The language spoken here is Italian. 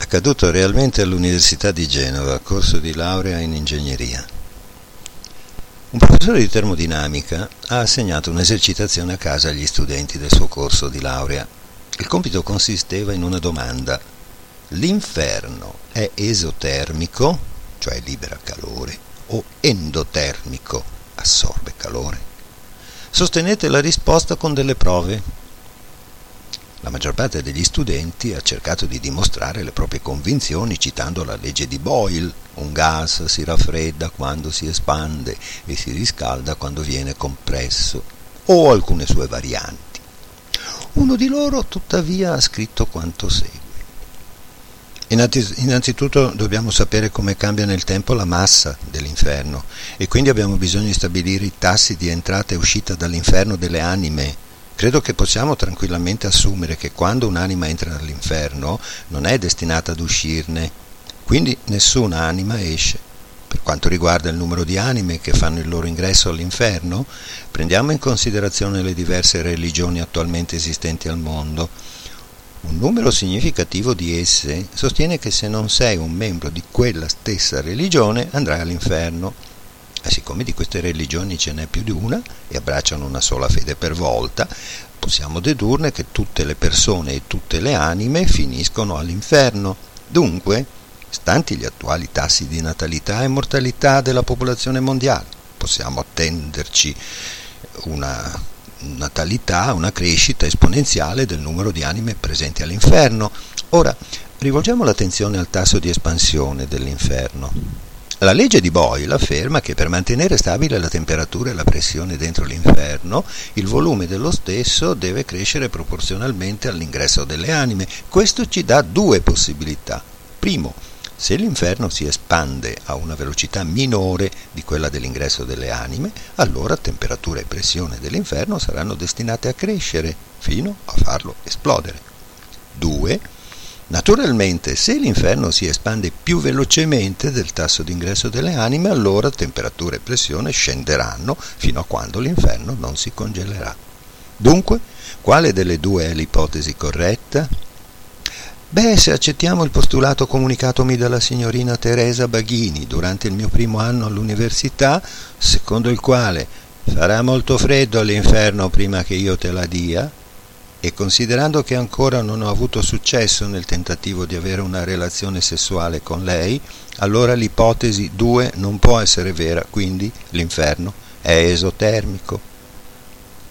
Accaduto realmente all'Università di Genova, corso di laurea in ingegneria. Un professore di termodinamica ha assegnato un'esercitazione a casa agli studenti del suo corso di laurea. Il compito consisteva in una domanda: l'inferno è esotermico, cioè libera calore, o endotermico, assorbe calore? Sostenete la risposta con delle prove. La maggior parte degli studenti ha cercato di dimostrare le proprie convinzioni citando la legge di Boyle: un gas si raffredda quando si espande e si riscalda quando viene compresso, o alcune sue varianti. Uno di loro, tuttavia, ha scritto quanto segue. Innanzitutto dobbiamo sapere come cambia nel tempo la massa dell'inferno e quindi abbiamo bisogno di stabilire i tassi di entrata e uscita dall'inferno delle anime. Credo che possiamo tranquillamente assumere che quando un'anima entra nell'inferno non è destinata ad uscirne, quindi nessuna anima esce. Per quanto riguarda il numero di anime che fanno il loro ingresso all'inferno, prendiamo in considerazione le diverse religioni attualmente esistenti al mondo. Un numero significativo di esse sostiene che se non sei un membro di quella stessa religione andrai all'inferno. E siccome di queste religioni ce n'è più di una e abbracciano una sola fede per volta, possiamo dedurne che tutte le persone e tutte le anime finiscono all'inferno. Dunque, stanti gli attuali tassi di natalità e mortalità della popolazione mondiale, possiamo attenderci una natalità, una crescita esponenziale del numero di anime presenti all'inferno. Ora, rivolgiamo l'attenzione al tasso di espansione dell'inferno. La legge di Boyle afferma che per mantenere stabile la temperatura e la pressione dentro l'inferno, il volume dello stesso deve crescere proporzionalmente all'ingresso delle anime. Questo ci dà due possibilità. Primo, se l'inferno si espande a una velocità minore di quella dell'ingresso delle anime, allora temperatura e pressione dell'inferno saranno destinate a crescere fino a farlo esplodere. 2. Naturalmente, se l'inferno si espande più velocemente del tasso d'ingresso delle anime, allora temperatura e pressione scenderanno fino a quando l'inferno non si congelerà. Dunque, quale delle due è l'ipotesi corretta? Se accettiamo il postulato comunicatomi dalla signorina Teresa Baghini durante il mio primo anno all'università, secondo il quale farà molto freddo all'inferno prima che io te la dia, e considerando che ancora non ho avuto successo nel tentativo di avere una relazione sessuale con lei, allora l'ipotesi 2 non può essere vera, quindi l'inferno è esotermico.